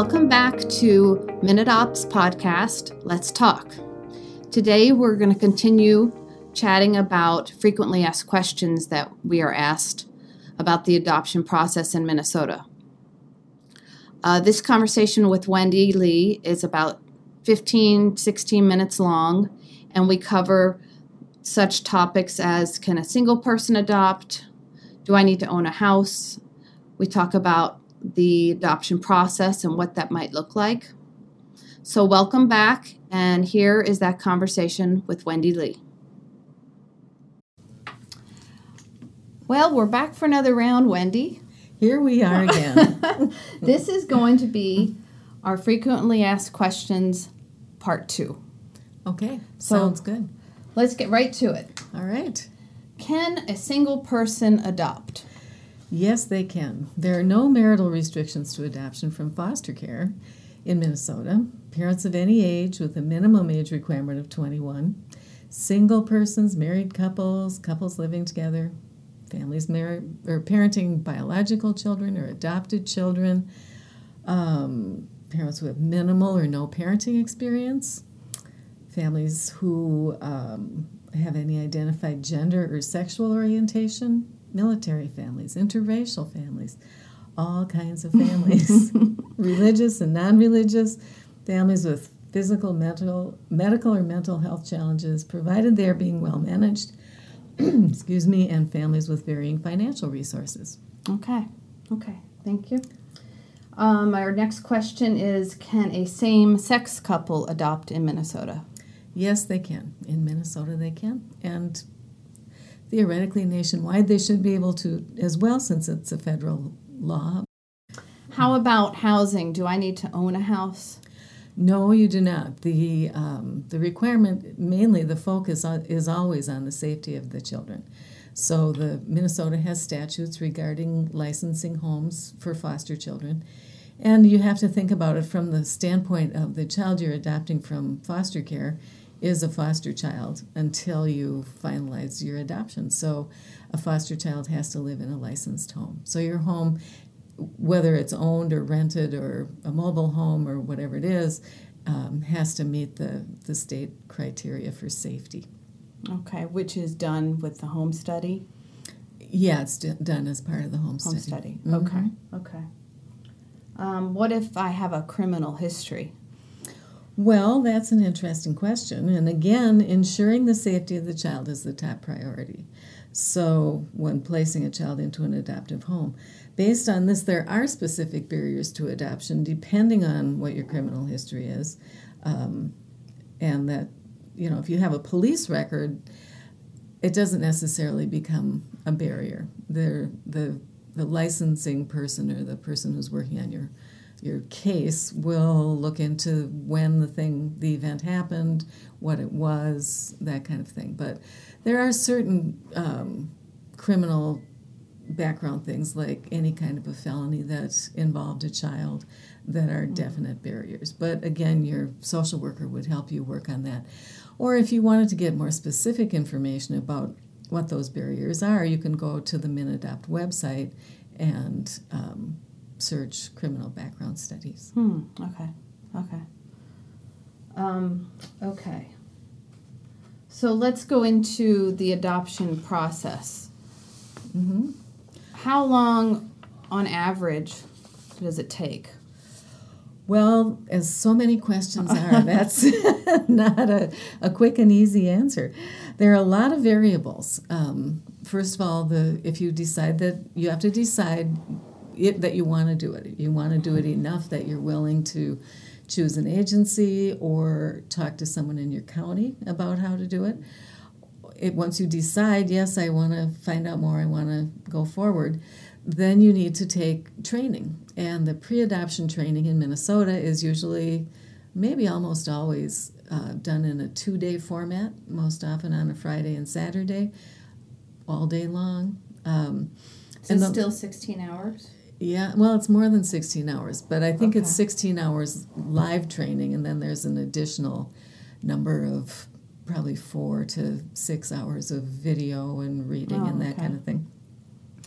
Welcome back to Minute Ops podcast, Let's Talk. Today we're going to continue chatting about frequently asked questions that we are asked about the adoption process in Minnesota. This conversation with Wendy Lee is about 16 minutes long, and we cover such topics as, can a single person adopt? Do I need to own a house? We talk about the adoption process and what that might look like. So welcome back, and here is that conversation with Wendy Lee. Well, we're back for another round, Wendy. Here we are again. This is going to be our frequently asked questions part 2. Okay, sounds good. Let's get right to it. All right. Can a single person adopt? Yes, they can. There are no marital restrictions to adoption from foster care in Minnesota. Parents of any age with a minimum age requirement of 21, single persons, married couples, couples living together, families married or parenting biological children or adopted children, parents who have minimal or no parenting experience, families who have any identified gender or sexual orientation, military families, interracial families, all kinds of families, religious and non-religious, families with physical, medical or mental health challenges, provided they are being well managed, and families with varying financial resources. Okay, thank you. Our next question is, can a same-sex couple adopt in Minnesota? Yes, they can. In Minnesota, they can. And theoretically, nationwide, they should be able to as well, since it's a federal law. How about housing? Do I need to own a house? No, you do not. The requirement, mainly the focus is always on the safety of the children. So the Minnesota has statutes regarding licensing homes for foster children. And you have to think about it from the standpoint of the child you're adopting from foster care is a foster child until you finalize your adoption. So a foster child has to live in a licensed home. So your home, whether it's owned or rented or a mobile home or whatever it is, has to meet the state criteria for safety. Okay, which is done with the home study? Yeah, it's done as part of the home study. Mm-hmm. Okay. What if I have a criminal history? Well, that's an interesting question. And again, ensuring the safety of the child is the top priority. So when placing a child into an adoptive home, based on this, there are specific barriers to adoption depending on what your criminal history is. And that, if you have a police record, it doesn't necessarily become a barrier. The licensing person or the person who's working on your case will look into when the event happened, what it was, that kind of thing. But there are certain criminal background things, like any kind of a felony that involved a child, that are definite barriers. But again, your social worker would help you work on that. Or if you wanted to get more specific information about what those barriers are, you can go to the MinAdopt website and search criminal background studies. Okay. So let's go into the adoption process. Mm-hmm. How long, on average, does it take? Well, as so many questions are, that's not a quick and easy answer. There are a lot of variables. First of all, if you decide that you have to decide that you want to do it. You want to do it enough that you're willing to choose an agency or talk to someone in your county about how to do it. Once you decide, yes, I want to find out more, I want to go forward, then you need to take training. And the pre-adoption training in Minnesota is usually, maybe almost always, done in a 2-day format, most often on a Friday and Saturday, all day long. So it's still 16 hours? Yeah, well, it's more than 16 hours, but I think it's 16 hours live training, and then there's an additional number of probably 4 to 6 hours of video and reading and that kind of thing.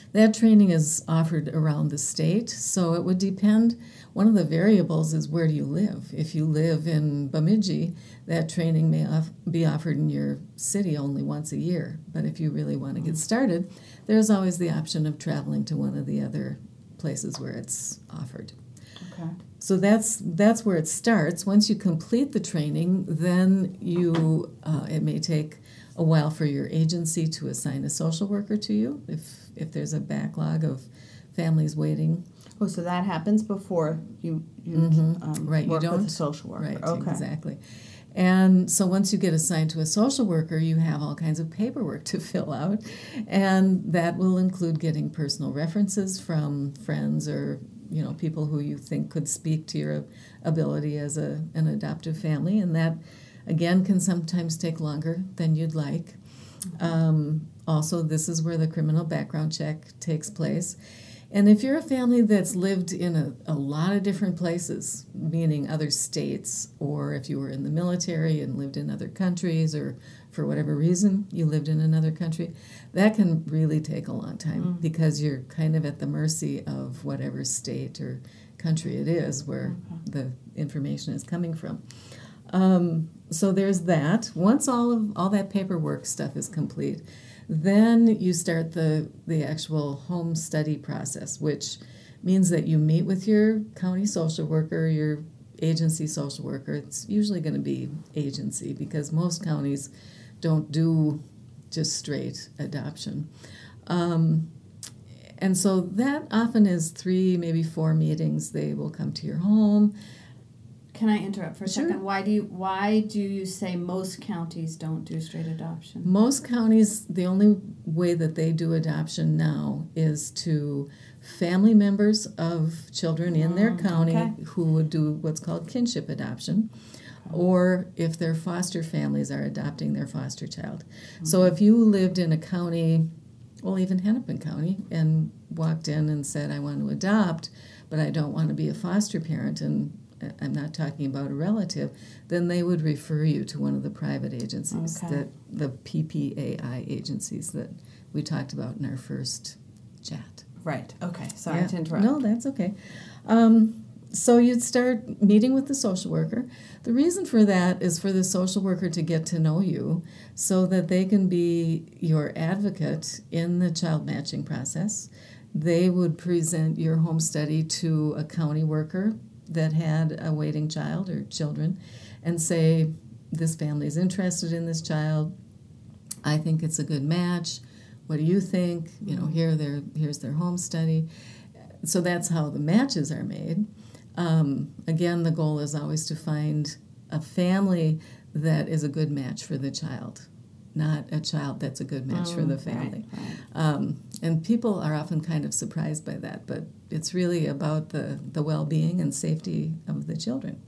That training is offered around the state, so it would depend. One of the variables is where do you live. If you live in Bemidji, that training may be offered in your city only once a year. But if you really want to get started, there's always the option of traveling to one of the other places where it's offered. Okay. So that's where it starts. Once you complete the training, then it may take a while for your agency to assign a social worker to you if there's a backlog of families waiting. Oh, so that happens before you Right, work you don't with a social worker. Right, okay. Exactly. And so once you get assigned to a social worker, you have all kinds of paperwork to fill out, and that will include getting personal references from friends or people who you think could speak to your ability as an adoptive family, and that again can sometimes take longer than you'd like. Also, this is where the criminal background check takes place. And if you're a family that's lived in a lot of different places, meaning other states, or if you were in the military and lived in other countries, or for whatever reason you lived in another country, that can really take a long time because you're kind of at the mercy of whatever state or country it is where the information is coming from. So there's that. Once all that paperwork stuff is complete, then you start the actual home study process, which means that you meet with your county social worker, your agency social worker. It's usually going to be agency because most counties don't do just straight adoption. And so that often is 3, maybe 4 meetings. They will come to your home. Can I interrupt for a Sure. second? Why do you say most counties don't do straight adoption? Most counties, the only way that they do adoption now is to family members of children in their county okay. who would do what's called kinship adoption, or if their foster families are adopting their foster child. So if you lived in a county, well, even Hennepin County, and walked in and said, I want to adopt, but I don't want to be a foster parent, and I'm not talking about a relative, then they would refer you to one of the private agencies, the PPAI agencies that we talked about in our first chat. Right. Okay. Sorry to interrupt. No, that's okay. So you'd start meeting with the social worker. The reason for that is for the social worker to get to know you so that they can be your advocate in the child matching process. They would present your home study to a county worker that had a waiting child or children and say, this family is interested in this child. I think it's a good match. What do you think? Here's their home study. So that's how the matches are made. Again, the goal is always to find a family that is a good match for the child, not a child that's a good match for the family. Right. And people are often kind of surprised by that, but it's really about the well-being and safety of the children.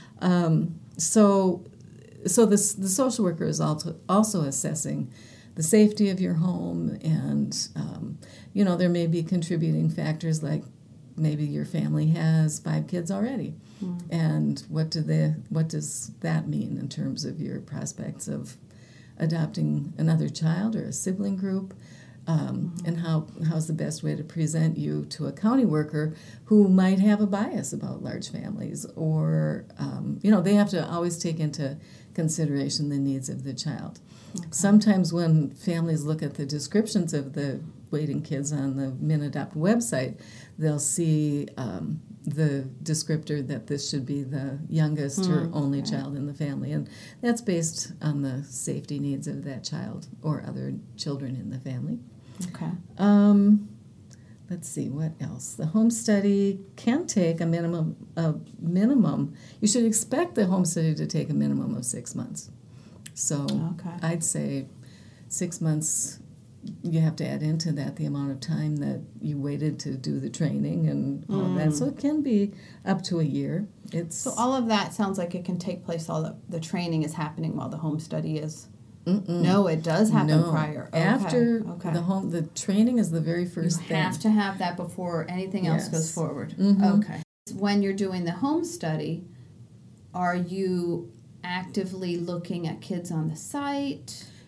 So the social worker is also assessing the safety of your home, and there may be contributing factors like maybe your family has 5 kids already, and what does that mean in terms of your prospects of adopting another child or a sibling group, and how's the best way to present you to a county worker who might have a bias about large families, or they have to always take into consideration the needs of the child. Okay. Sometimes when families look at the descriptions of the waiting kids on the MinAdopt website, they'll see the descriptor that this should be the youngest or only child in the family, and that's based on the safety needs of that child or other children in the family. Okay. Let's see, what else? The home study can take a minimum. You should expect the home study to take a minimum of 6 months. So I'd say 6 months. You have to add into that the amount of time that you waited to do the training and all of that. So it can be up to a year. So all of that sounds like it can take place. All the training is happening while the home study is. No, it does happen prior. Okay. After the training is the very first thing. You have to have that before anything else goes forward. Okay. When you're doing the home study, are you actively looking at kids on the site?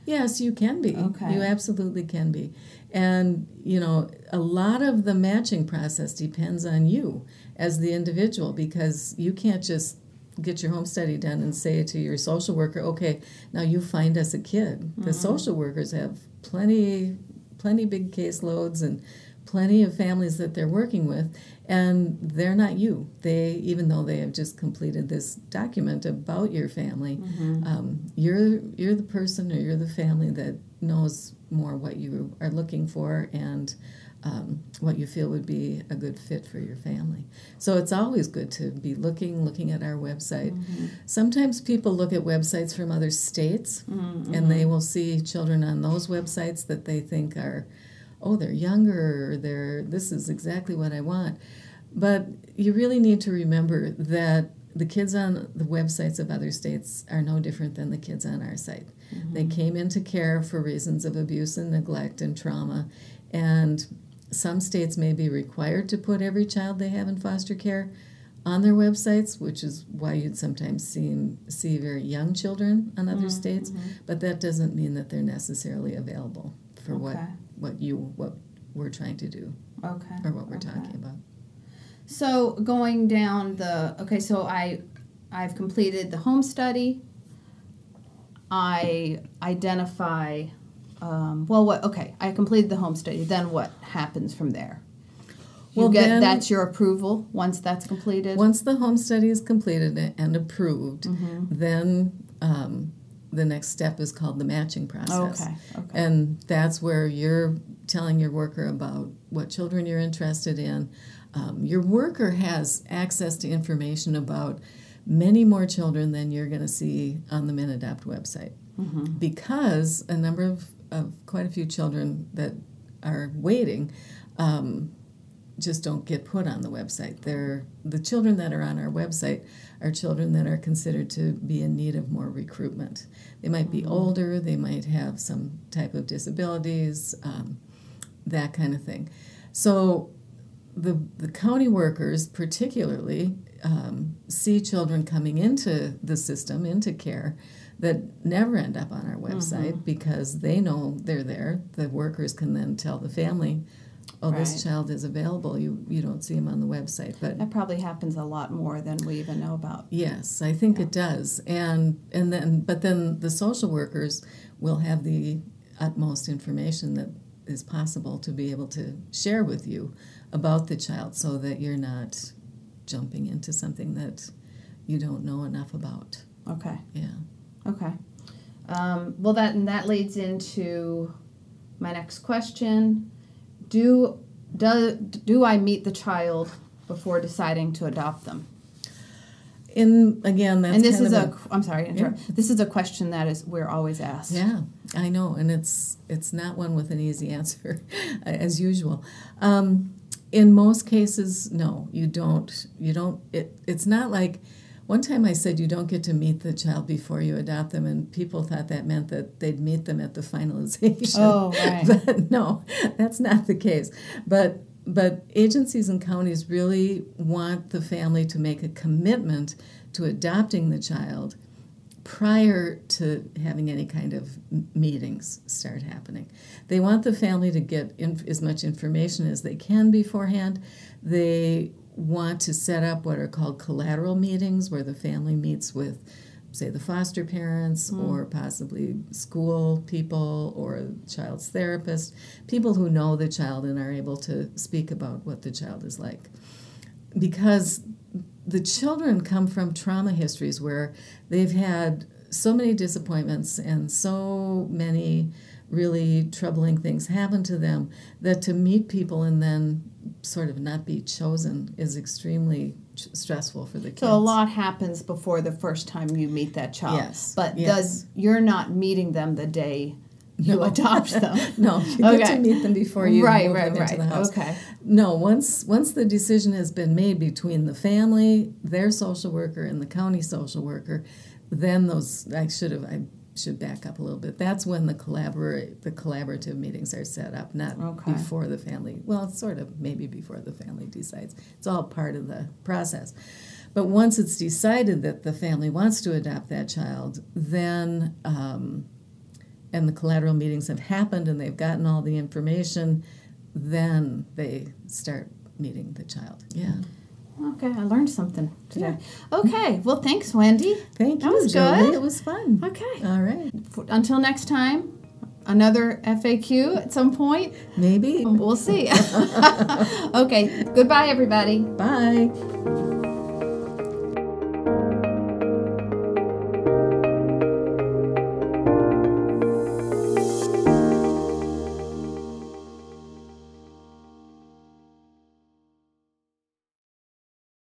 Yes, you can be. Okay. You absolutely can be. And, a lot of the matching process depends on you as the individual, because you can't just get your home study done and say to your social worker, okay, now you find us a kid. The social workers have plenty big caseloads and plenty of families that they're working with, and they're not you. Even though they have just completed this document about your family, you're the person, or you're the family that knows more what you are looking for and what you feel would be a good fit for your family. So it's always good to be looking at our website. Sometimes people look at websites from other states, and they will see children on those websites that they think are, they're younger, or this is exactly what I want. But you really need to remember that the kids on the websites of other states are no different than the kids on our site. They came into care for reasons of abuse and neglect and trauma, and some states may be required to put every child they have in foster care on their websites, which is why you'd sometimes see very young children on other states, but that doesn't mean that they're necessarily available for what we're trying to do, or what we're talking about. So going down so I've completed the home study. I identify, I completed the home study. Then what happens from there? That's your approval once that's completed? Once the home study is completed and approved, then the next step is called the matching process. Okay. And that's where you're telling your worker about what children you're interested in. Your worker has access to information about many more children than you're going to see on the MinAdopt website, because a number of quite a few children that are waiting just don't get put on the website. The children that are on our website are children that are considered to be in need of more recruitment. They might be older, they might have some type of disabilities, that kind of thing. So the county workers particularly see children coming into the system, into care, that never end up on our website because they know they're there. The workers can then tell the family, this child is available. You don't see him on the website. But that probably happens a lot more than we even know about. Yes, I think it does. And then the social workers will have the utmost information that is possible to be able to share with you about the child, so that you're not jumping into something that you don't know enough about. Okay. Yeah. Okay. That leads into my next question. Do I meet the child before deciding to adopt them? I'm sorry to interrupt. This is a question that we're always asked. Yeah, I know, and it's not one with an easy answer, as usual. In most cases, no, you don't. It's not like, one time I said you don't get to meet the child before you adopt them, and people thought that meant that they'd meet them at the finalization. Oh, right. But no, that's not the case. But agencies and counties really want the family to make a commitment to adopting the child prior to having any kind of meetings start happening. They want the family to get as much information as they can beforehand. They want to set up what are called collateral meetings, where the family meets with, say, the foster parents or possibly school people or a child's therapist, people who know the child and are able to speak about what the child is like. Because the children come from trauma histories where they've had so many disappointments and so many really troubling things happen to them, that to meet people and then sort of not be chosen is extremely stressful for the kids. So a lot happens before the first time you meet that child. Yes. But yes. You're not meeting them the day you adopt them. No, you get to meet them before you move them into the house. Okay. No, once the decision has been made between the family, their social worker, and the county social worker, then I should back up a little bit. That's when the collaborative meetings are set up, not before the family. Well, it's sort of maybe before the family decides. It's all part of the process. But once it's decided that the family wants to adopt that child, then and the collateral meetings have happened and they've gotten all the information, then they start meeting the child. Yeah. Okay, I learned something today. Yeah. Okay, well, thanks, Wendy. Thank you, That was Jolie. good. It was fun. Okay. All right. Until next time, another FAQ at some point. Maybe. We'll see. Okay, goodbye, everybody. Bye.